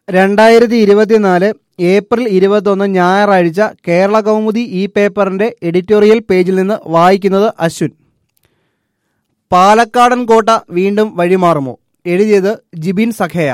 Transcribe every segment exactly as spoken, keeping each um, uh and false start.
രണ്ടായിരത്തി ഇരുപത്തിനാല് ഏപ്രിൽ ഇരുപത്തൊന്ന് ഞായറാഴ്ച കേരള കൗമുദി ഈ പേപ്പറിന്റെ എഡിറ്റോറിയൽ പേജിൽ നിന്ന് വായിക്കുന്നത് അശ്വിൻ. പാലക്കാടൻ കോട്ട വീണ്ടും വഴിമാറുമോ? എഴുതിയത് ജിബിൻ സഖേയ.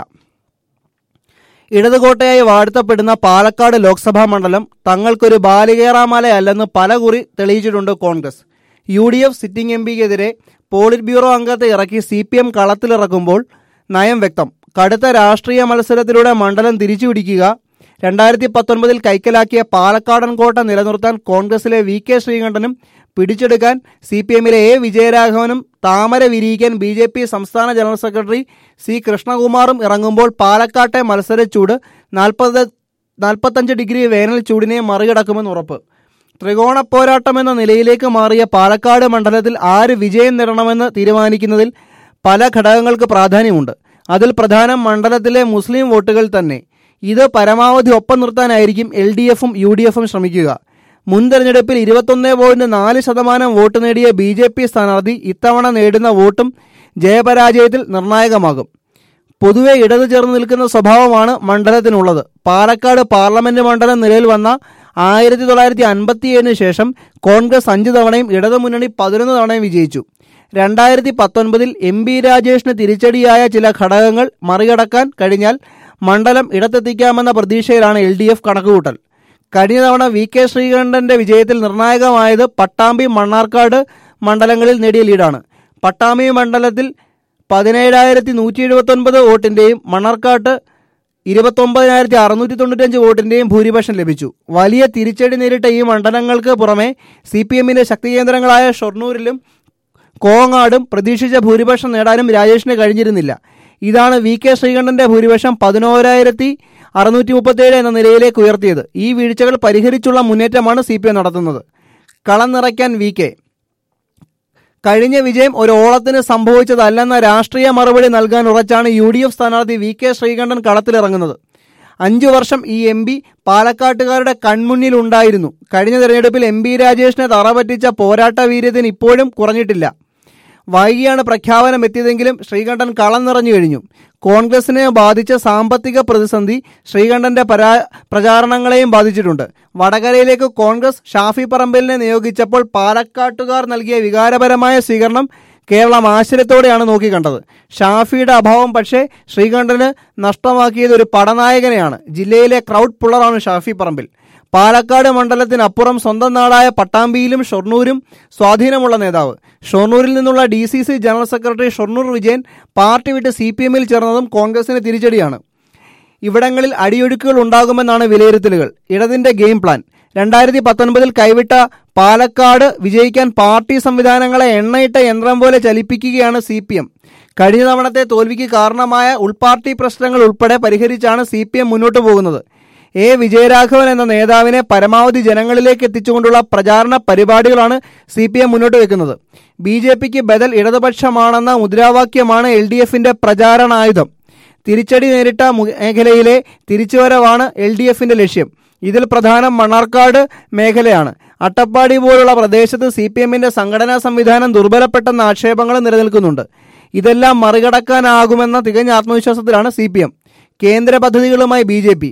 ഇടതുകോട്ടയായി വാഴ്ത്തപ്പെടുന്ന പാലക്കാട് ലോക്സഭാ മണ്ഡലം തങ്ങൾക്കൊരു ബാലികേറാമലയല്ലെന്ന് പലകുറി തെളിയിച്ചിട്ടുണ്ട് Congress. U D F sitting M പിക്കെതിരെ പോളിറ്റ് ബ്യൂറോ അംഗത്തെ ഇറക്കി സി പി എം കളത്തിലിറക്കുമ്പോൾ നയം വ്യക്തം. കടുത്ത രാഷ്ട്രീയ മത്സരത്തിലൂടെ മണ്ഡലം തിരിച്ചുപിടിക്കുക, രണ്ടായിരത്തി പത്തൊൻപതിൽ കൈക്കലാക്കിയ പാലക്കാടൻ കോട്ട നിലനിർത്താൻ കോൺഗ്രസിലെ വി കെ ശ്രീകണ്ഠനും പിടിച്ചെടുക്കാൻ സി പി എമ്മിലെ എ വിജയരാഘവനും താമര വിരിയിക്കാൻ ബി ജെ പി സംസ്ഥാന ജനറൽ സെക്രട്ടറി സി കൃഷ്ണകുമാറും ഇറങ്ങുമ്പോൾ പാലക്കാട്ടെ മത്സരച്ചൂട് നാൽപ്പത് നാൽപ്പത്തഞ്ച് ഡിഗ്രി വേനൽ ചൂടിനെ മറികടക്കുമെന്ന് ഉറപ്പ്. ത്രികോണ പോരാട്ടമെന്ന നിലയിലേക്ക് മാറിയ പാലക്കാട് മണ്ഡലത്തിൽ ആര് വിജയം നേടണമെന്ന് തീരുമാനിക്കുന്നതിൽ പല ഘടകങ്ങൾക്ക് പ്രാധാന്യമുണ്ട്. അതിൽ പ്രധാനം മണ്ഡലത്തിലെ മുസ്ലിം വോട്ടുകൾ തന്നെ. ഇത് പരമാവധി ഒപ്പം നിർത്താനായിരിക്കും എൽ ഡി എഫും യു ഡി എഫും ശ്രമിക്കുക. മുൻ തെരഞ്ഞെടുപ്പിൽ ഇരുപത്തൊന്ന് പോയിന്റ് നാല് ശതമാനം വോട്ട് നേടിയ ബി ജെ പി സ്ഥാനാർത്ഥി ഇത്തവണ നേടുന്ന വോട്ടും ജയപരാജയത്തിൽ നിർണായകമാകും. പൊതുവെ ഇടതു ചേർന്ന് നിൽക്കുന്ന സ്വഭാവമാണ് മണ്ഡലത്തിനുള്ളത്. പാലക്കാട് പാർലമെന്റ് മണ്ഡലം നിലയിൽ വന്ന ആയിരത്തി തൊള്ളായിരത്തി അൻപത്തി ഏഴിന് ശേഷം കോൺഗ്രസ് അഞ്ച് തവണയും ഇടതുമുന്നണി പതിനൊന്ന് തവണയും വിജയിച്ചു. രണ്ടായിരത്തി പത്തൊൻപതിൽ എം ബി രാജേഷിന് തിരിച്ചടിയായ ചില ഘടകങ്ങൾ മറികടക്കാൻ കഴിഞ്ഞാൽ മണ്ഡലം ഇടത്തെത്തിക്കാമെന്ന പ്രതീക്ഷയിലാണ് എൽ ഡി എഫ് കണക്കുകൂട്ടൽ. കഴിഞ്ഞ തവണ വി കെ ശ്രീകണ്ഠന്റെ വിജയത്തിൽ നിർണായകമായത് പട്ടാമ്പി മണ്ണാർക്കാട് മണ്ഡലങ്ങളിൽ നേടിയ ലീഡാണ്. പട്ടാമ്പി മണ്ഡലത്തിൽ പതിനേഴായിരത്തി നൂറ്റി എഴുപത്തി ഒൻപത് വോട്ടിന്റെയും മണ്ണാർക്കാട്ട് ഇരുപത്തൊമ്പതിനായിരത്തി അറുന്നൂറ്റി തൊണ്ണൂറ്റഞ്ച് വോട്ടിന്റെയും ഭൂരിപക്ഷം ലഭിച്ചു. വലിയ തിരിച്ചടി നേരിട്ട ഈ മണ്ഡലങ്ങൾക്ക് പുറമെ സി പി എമ്മിന്റെ ശക്തി കേന്ദ്രങ്ങളായ ഷൊർണൂരിലും കോങ്ങാടും പ്രതീക്ഷിച്ച ഭൂരിപക്ഷം നേടാനും രാജേഷിന് കഴിഞ്ഞിരുന്നില്ല. ഇതാണ് വി കെ ശ്രീകണ്ഠന്റെ ഭൂരിപക്ഷം പതിനോരായിരത്തി അറുന്നൂറ്റി മുപ്പത്തേഴ് എന്ന നിലയിലേക്ക് ഉയർത്തിയത്. ഈ വീഴ്ചകൾ പരിഹരിച്ചുള്ള മുന്നേറ്റമാണ് സി പി എം നടത്തുന്നത്. കളം നിറയ്ക്കാൻ വി കെ. കഴിഞ്ഞ വിജയം ഒരു ഓളത്തിന് സംഭവിച്ചതല്ലെന്ന രാഷ്ട്രീയ മറുപടി നൽകാൻ ഉറച്ചാണ് യു ഡി എഫ് സ്ഥാനാർത്ഥി വി കെ ശ്രീകണ്ഠൻ കളത്തിലിറങ്ങുന്നത്. അഞ്ചു വർഷം ഈ എം പി പാലക്കാട്ടുകാരുടെ കൺമുന്നിൽ ഉണ്ടായിരുന്നു. കഴിഞ്ഞ തെരഞ്ഞെടുപ്പിൽ എം പി രാജേഷിനെ തറപറ്റിച്ച പോരാട്ട വീര്യത്തിന് ഇപ്പോഴും കുറഞ്ഞിട്ടില്ല. വൈകിയാണ് പ്രഖ്യാപനം എത്തിയതെങ്കിലും ശ്രീകണ്ഠൻ കളം നിറഞ്ഞു കഴിഞ്ഞു. കോൺഗ്രസിനെ ബാധിച്ച സാമ്പത്തിക പ്രതിസന്ധി ശ്രീകണ്ഠന്റെ പരാ പ്രചാരണങ്ങളെയും ബാധിച്ചിട്ടുണ്ട്. വടകരയിലേക്ക് കോൺഗ്രസ് ഷാഫി പറമ്പിലിനെ നിയോഗിച്ചപ്പോൾ പാലക്കാട്ടുകാർ നൽകിയ വികാരപരമായ സ്വീകരണം കേരളം ആശ്ചര്യത്തോടെയാണ് നോക്കിക്കണ്ടത്. ഷാഫിയുടെ അഭാവം പക്ഷേ ശ്രീകണ്ഠന് നഷ്ടമാക്കിയത് ഒരു പടനായകനെയാണ്. ജില്ലയിലെ ക്രൗഡ് പുള്ളറാണ് ഷാഫി പറമ്പിൽ. പാലക്കാട് മണ്ഡലത്തിനപ്പുറം സ്വന്തം നാടായ പട്ടാമ്പിയിലും ഷൊർണൂരും സ്വാധീനമുള്ള നേതാവ്. ഷൊർണൂരിൽ നിന്നുള്ള D C C general secretary Shoranur Vijayan party വിട്ട് സി പി എമ്മിൽ ചേർന്നതും കോൺഗ്രസിന് തിരിച്ചടിയാണ്. ഇവിടങ്ങളിൽ അടിയൊഴുക്കുകൾ ഉണ്ടാകുമെന്നാണ് വിലയിരുത്തലുകൾ. ഇടതിന്റെ ഗെയിം പ്ലാൻ. രണ്ടായിരത്തി പത്തൊൻപതിൽ കൈവിട്ട പാലക്കാട് വിജയിക്കാൻ പാർട്ടി സംവിധാനങ്ങളെ എണ്ണയിട്ട യന്ത്രം പോലെ ചലിപ്പിക്കുകയാണ് സി പി എം. കഴിഞ്ഞ തവണത്തെ തോൽവിക്ക് കാരണമായ ഉൾപാർട്ടി പ്രശ്നങ്ങൾ ഉൾപ്പെടെ പരിഹരിച്ചാണ് സി പി എം മുന്നോട്ട് പോകുന്നത്. എ വിജയരാഘവൻ എന്ന നേതാവിനെ പരമാവധി ജനങ്ങളിലേക്ക് എത്തിച്ചുകൊണ്ടുള്ള പ്രചാരണ പരിപാടികളാണ് സി പി എം മുന്നോട്ട് വെക്കുന്നത്. ബി ജെ പിക്ക് ബദൽ ഇടതുപക്ഷമാണെന്ന മുദ്രാവാക്യമാണ് എൽ ഡി എഫിന്റെ പ്രചാരണായുധം. തിരിച്ചടി നേരിട്ട മേഖലയിലെ തിരിച്ചുവരവാണ് എൽ ഡി എഫിന്റെ ലക്ഷ്യം. ഇതിൽ പ്രധാനം മണ്ണാർക്കാട് മേഖലയാണ്. അട്ടപ്പാടി പോലുള്ള പ്രദേശത്ത് സി പി എമ്മിന്റെ സംഘടനാ സംവിധാനം ദുർബലപ്പെട്ടെന്ന ആക്ഷേപങ്ങൾ നിലനിൽക്കുന്നുണ്ട്. ഇതെല്ലാം മറികടക്കാനാകുമെന്ന തികഞ്ഞ ആത്മവിശ്വാസത്തിലാണ് സി പി എം. കേന്ദ്ര പദ്ധതികളുമായി ബി ജെ പി.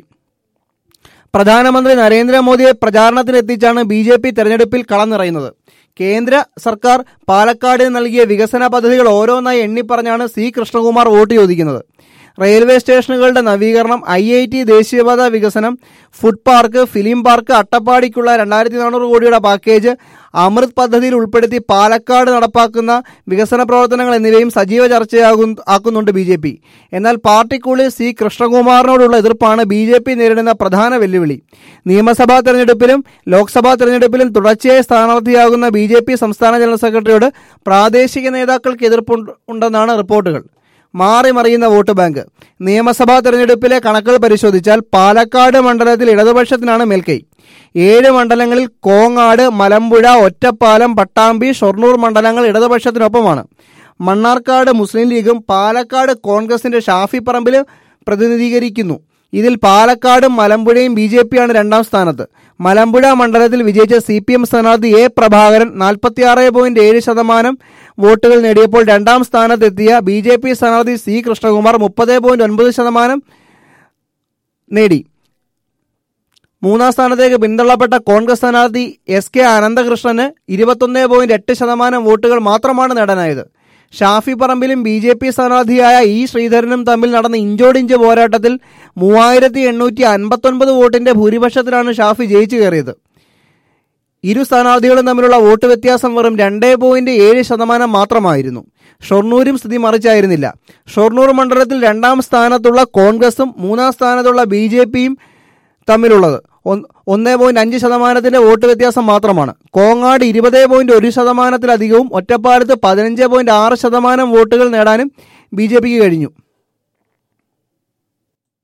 പ്രധാനമന്ത്രി നരേന്ദ്രമോദിയെ പ്രചാരണത്തിനെത്തിച്ചാണ് ബി ജെ പി തെരഞ്ഞെടുപ്പിൽ കളം നിറയുന്നത്. കേന്ദ്ര സർക്കാർ പാലക്കാടിന് നൽകിയ വികസന പദ്ധതികൾ ഓരോന്നായി എണ്ണിപ്പറഞ്ഞാണ് സി കൃഷ്ണകുമാർ വോട്ട് ചോദിക്കുന്നത്. റെയിൽവേ സ്റ്റേഷനുകളുടെ നവീകരണം, ഐ ഐ ടി, ദേശീയപാത വികസനം, ഫുഡ് പാർക്ക്, ഫിലിം പാർക്ക്, അട്ടപ്പാടിക്കുള്ള രണ്ടായിരത്തി നാനൂറ് കോടിയുടെ പാക്കേജ്, അമൃത് പദ്ധതിയിൽ ഉൾപ്പെടുത്തി പാലക്കാട് നടപ്പാക്കുന്ന വികസന പ്രവർത്തനങ്ങൾ എന്നിവയും സജീവ ചർച്ചയാകും ആക്കുന്നുണ്ട് ബി ജെ പി. എന്നാൽ പാർട്ടിക്കുള്ളിൽ സി കൃഷ്ണകുമാറിനോടുള്ള എതിർപ്പാണ് ബി ജെ പി നേരിടുന്ന പ്രധാന വെല്ലുവിളി. നിയമസഭാ തെരഞ്ഞെടുപ്പിലും ലോക്സഭാ തെരഞ്ഞെടുപ്പിലും തുടർച്ചയായി സ്ഥാനാർത്ഥിയാകുന്ന ബി ജെ പി സംസ്ഥാന ജനറൽ സെക്രട്ടറിയോട് പ്രാദേശിക നേതാക്കൾക്ക് എതിർപ്പുണ്ടെന്നാണ് റിപ്പോർട്ടുകൾ. മാറി മറിയുന്ന വോട്ട് ബാങ്ക്. നിയമസഭാ തെരഞ്ഞെടുപ്പിലെ കണക്കുകൾ പരിശോധിച്ചാൽ പാലക്കാട് മണ്ഡലത്തിൽ ഇടതുപക്ഷത്തിനാണ് മേൽക്കൈ. ഏഴ് മണ്ഡലങ്ങളിൽ കോങ്ങാട്, മലമ്പുഴ, ഒറ്റപ്പാലം, പട്ടാമ്പി, ഷൊർണൂർ മണ്ഡലങ്ങൾ ഇടതുപക്ഷത്തിനൊപ്പമാണ്. മണ്ണാർക്കാട് മുസ്ലിം ലീഗും പാലക്കാട് കോൺഗ്രസിന്റെ ഷാഫി പറമ്പിൽ പ്രതിനിധീകരിക്കുന്നു. ഇതിൽ പാലക്കാടും മലമ്പുഴയും ബി ജെ പിയാണ് രണ്ടാം സ്ഥാനത്ത്. മലമ്പുഴ മണ്ഡലത്തിൽ വിജയിച്ച സി പി എം സ്ഥാനാർത്ഥി എ പ്രഭാകരൻ നാൽപ്പത്തി ആറ് പോയിന്റ് ഏഴ് ശതമാനം വോട്ടുകൾ നേടിയപ്പോൾ രണ്ടാം സ്ഥാനത്തെത്തിയ ബി ജെ പി സ്ഥാനാർത്ഥി സി കൃഷ്ണകുമാർ മുപ്പത് പോയിന്റ് ഒൻപത് ശതമാനം നേടി. മൂന്നാം സ്ഥാനത്തേക്ക് പിന്തള്ളപ്പെട്ട കോൺഗ്രസ് സ്ഥാനാർത്ഥി എസ് കെ അനന്തകൃഷ്ണന് ഇരുപത്തൊന്ന് പോയിന്റ് എട്ട് ശതമാനം വോട്ടുകൾ മാത്രമാണ് നേടാനായത്. ഷാഫി പറമ്പിലും ബി ജെ പി സ്ഥാനാർത്ഥിയായ ഇ ശ്രീധരനും തമ്മിൽ നടന്ന ഇഞ്ചോടിഞ്ച് പോരാട്ടത്തിൽ മൂവായിരത്തി എണ്ണൂറ്റി അൻപത്തൊൻപത് വോട്ടിന്റെ ഭൂരിപക്ഷത്തിലാണ് ഷാഫി ജയിച്ചു കയറിയത്. ഇരു സ്ഥാനാർത്ഥികളും തമ്മിലുള്ള വോട്ട് വ്യത്യാസം വെറും രണ്ട് പോയിന്റ് ഏഴ് ശതമാനം മാത്രമായിരുന്നു. ഷൊർണൂരും സ്ഥിതി മറിച്ചായിരുന്നില്ല. ഷൊർണൂർ മണ്ഡലത്തിൽ രണ്ടാം സ്ഥാനത്തുള്ള കോൺഗ്രസും മൂന്നാം സ്ഥാനത്തുള്ള ബി ജെ പിയും തമ്മിലുള്ളത് ഒന്ന് പോയിന്റ് അഞ്ച് ശതമാനത്തിന്റെ വോട്ട് വ്യത്യാസം മാത്രമാണ്. കോങ്ങാട് ഇരുപത് പോയിന്റ് ഒരു ശതമാനത്തിലധികവും ഒറ്റപ്പാലത്ത് പതിനഞ്ച് പോയിന്റ് ആറ് ശതമാനം വോട്ടുകൾ നേടാനും ബി ജെ പിക്ക് കഴിഞ്ഞു.